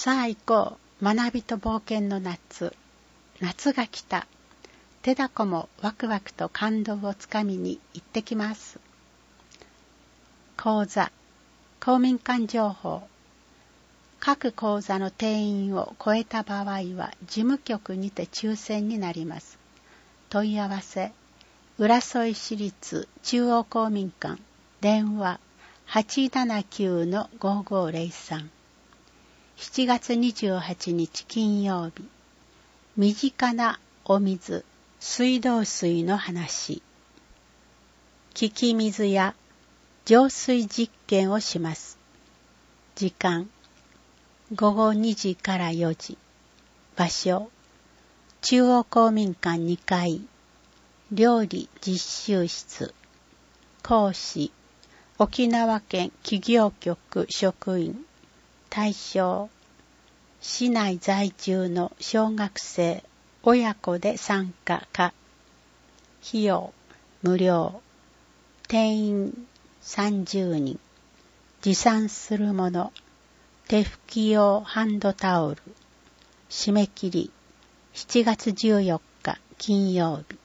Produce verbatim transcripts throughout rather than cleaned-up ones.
さあ行こう、学びと冒険の夏。夏が来た。手だこもワクワクと感動をつかみに行ってきます。講座、公民館情報。各講座の定員を超えた場合は事務局にて抽選になります。問い合わせ、浦添市立中央公民館、電話 はちななきゅうのごごーぜろさん。しちがつにじゅうはちにち金曜日。身近なお水、水道水の話。利き水や浄水実験をします。時間、ごごにじからよじ。場所、中央公民館にかい。料理実習室。講師、沖縄県企業局職員。対象、市内在住の小学生、親子で参加か。費用、無料。定員さんじゅうにん。持参するもの、手拭き用ハンドタオル。締め切り、しちがつじゅうよっか金曜日。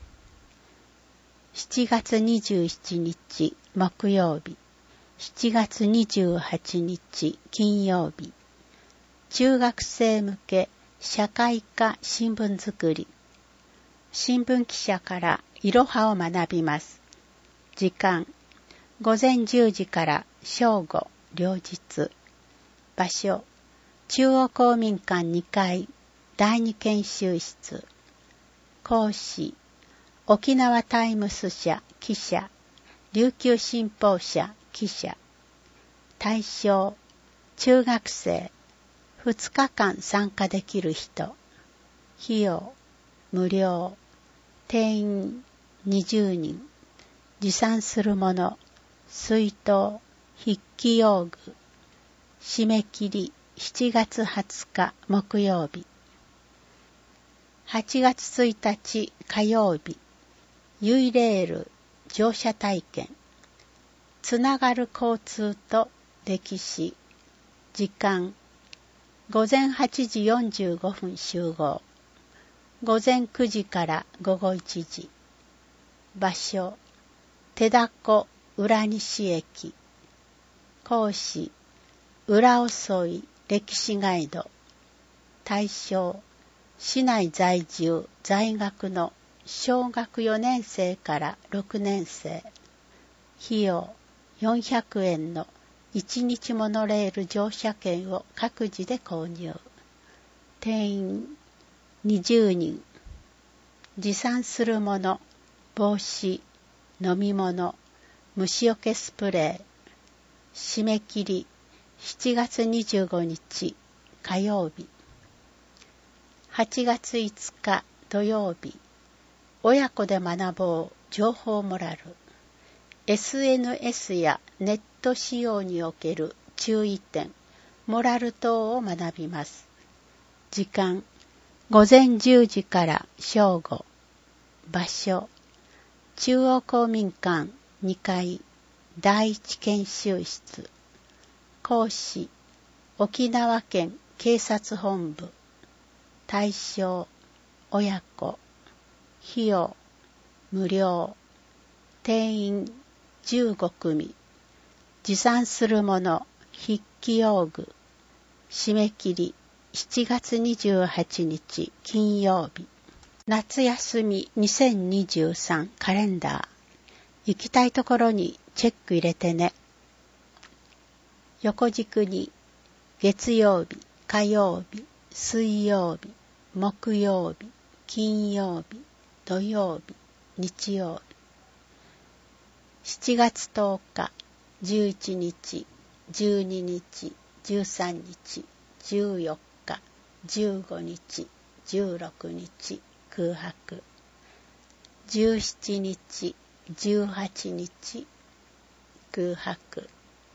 しちがつにじゅうしちにち木曜日。しちがつにじゅうはちにち金曜日。中学生向け社会科新聞作り。新聞記者からいろはを学びます。時間、ごぜんじゅうじから正午両日。場所、中央公民館にかいだいに研修室。講師、沖縄タイムス社記者、琉球新報社記者。対象、中学生、ふつかかん参加できる人。費用、無料。定員にじゅうにん。持参するもの、水筒、筆記用具。締め切りしちがつはつか木曜日。はちがつついたち火曜日。ユイレール乗車体験。つながる交通と歴史。時間、ごぜんはちじよんじゅうごふん集合。ごぜんくじからごごいちじ。場所、手だこ浦西駅。講師、浦遅い歴史ガイド。対象、市内在住在学の小学よねんせいからろくねんせい。費用よんひゃくえんのいちにちモノレール乗車券を各自で購入。定員にじゅうにん。持参するもの、帽子、飲み物、虫除けスプレー。締め切りしちがつにじゅうごにち火曜日。はちがついつか土曜日。親子で学ぼう情報モラル。エスエヌエス やネット使用における注意点、モラル等を学びます。時間、ごぜんじゅうじから正午。場所、中央公民館にかいだいいち研修室。講師、沖縄県警察本部。対象、親子。費用、無料。定員じゅうごくみ。持参するもの、筆記用具。締め切りしちがつにじゅうはちにち金曜日。夏休みにせんにじゅうさんカレンダー。行きたいところにチェック入れてね。横軸に月曜日、火曜日、水曜日、木曜日、金曜日、土曜日、日曜日。しちがつとおか、じゅういちにち、じゅうににち、じゅうさんにち、じゅうよっか、じゅうごにち、じゅうろくにち、空白。じゅうしちにち、じゅうはちにち、空白。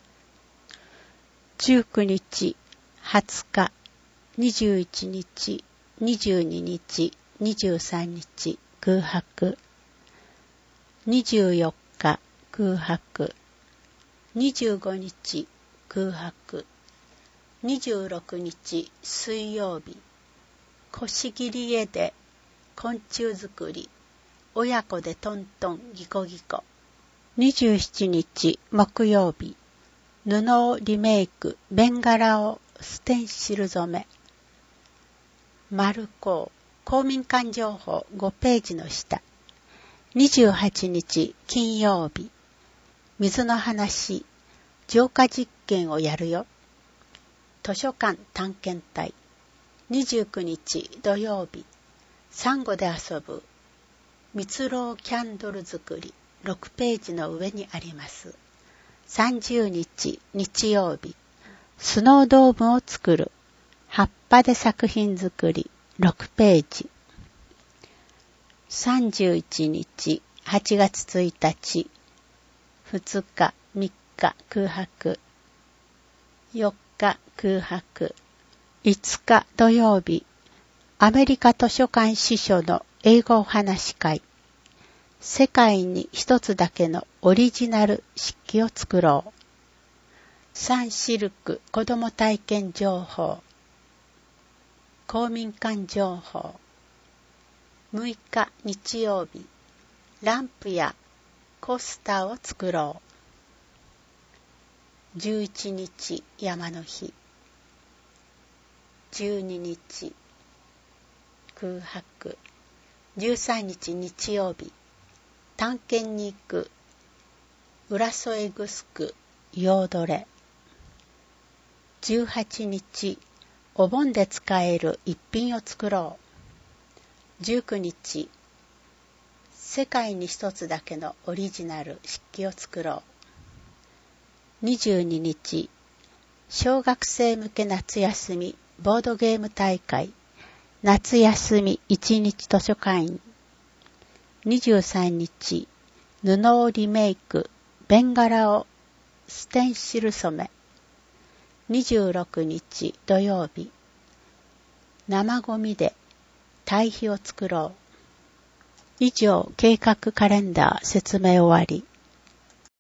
じゅうくにち、はつか、にじゅういちにち、にじゅうににち、にじゅうさんにち、空白。にじゅうよっか、空白。にじゅうごにち、空白。 にじゅうろくにち水曜日、腰切り絵で昆虫作り、親子でトントンギコギコ。にじゅうしちにち木曜日、布をリメイク、ベンガラをステンシル染め。丸公、公民館情報ごページの下。にじゅうはちにち金曜日、水の話、浄化実験をやるよ。図書館探検隊。にじゅうくにち土曜日、サンゴで遊ぶ蜜ろうキャンドル作り、ろくページの上にあります。さんじゅうにち日曜日、スノードームを作る葉っぱで作品作り、ろくページ。さんじゅういちにちはちがつついたち、ふつかみっか空白、よっか空白、いつか土曜日、アメリカ図書館司書の英語お話会。世界に一つだけのオリジナル漆器を作ろう。サンシルク子ども体験情報。公民館情報。むいか日曜日、ランプやコスターを作ろう。じゅういちにち山の日。じゅうににち空白。じゅうさんにち日曜日、探検に行く浦添グスクヨードレ。じゅうはちにちお盆で使える一品を作ろう。じゅうくにち世界に一つだけのオリジナル漆器を作ろう。にじゅうににち小学生向け夏休みボードゲーム大会、夏休みいちにち図書館員。にじゅうさんにち布をリメイク、ベンガラをステンシル染め。にじゅうろくにち土曜日、生ゴミで堆肥を作ろう。以上、計画カレンダー説明終わり。